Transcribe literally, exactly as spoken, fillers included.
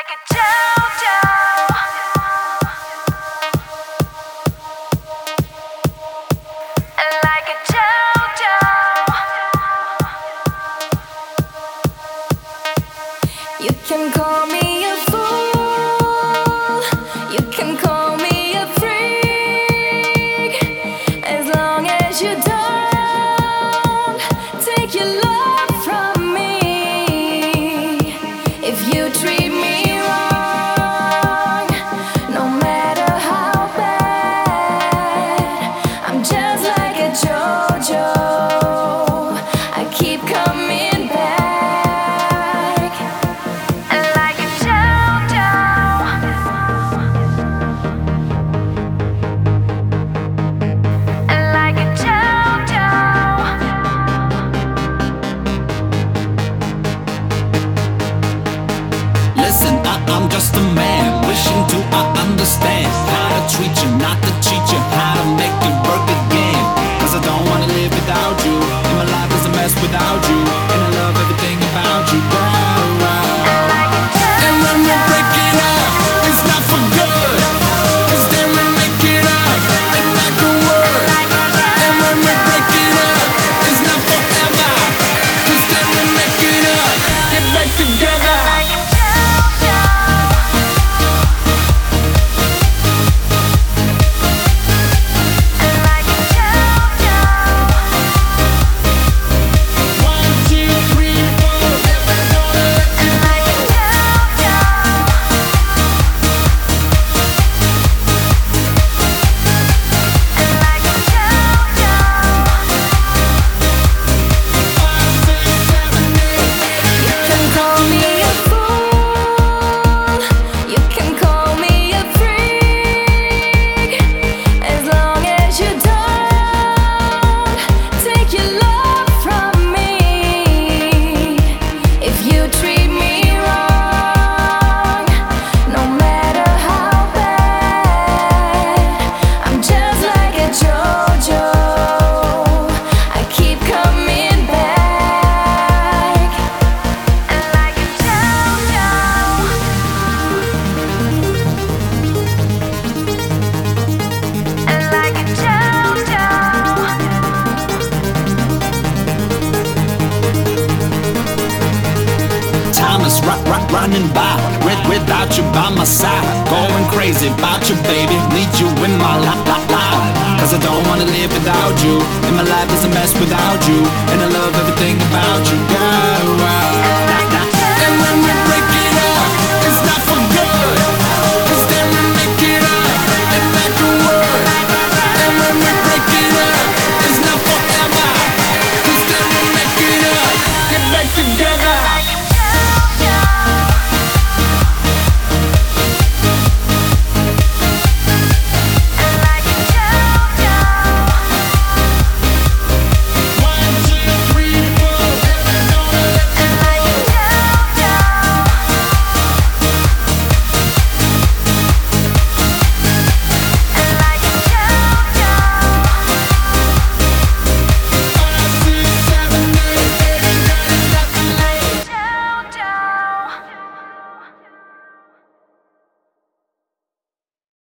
like a JoJo. Like a JoJo. You can call me a fool. You can call me a freak. As long as you don't take your love from me. If you treat me wrong, no matter how bad, I'm just like a JoJo. I keep coming back. Like a JoJo. Like a JoJo. Listen, I, I'm just a man wishing to I understand how to treat you, not to cheat you, how to make it work again. Cause I don't wanna live without you, and my life is a mess without you, and I love everything about you, girl. Like a And when we're breaking up, it's not for good, cause then we make it up, and like a word. And when we're breaking up, it's not forever, cause then we make it up, get back together. Like a JoJo. Like a JoJo. One, two, three, four, never gonna let you Like a JoJo. Like a JoJo. five, six, seven, eight. You can call me a fool. You can call me a freak. As long as you don't take your love from me. If you treat me wrong, no matter how bad, I'm just like a JoJo. I keep coming back. Like a JoJo. Like a JoJo. Time is ru- ru- running by with, without you by my side. Going crazy about you, baby. Need you in my life. Li- li- Cause I don't wanna live without you. And my life is a mess without you. And I love everything about you, girl.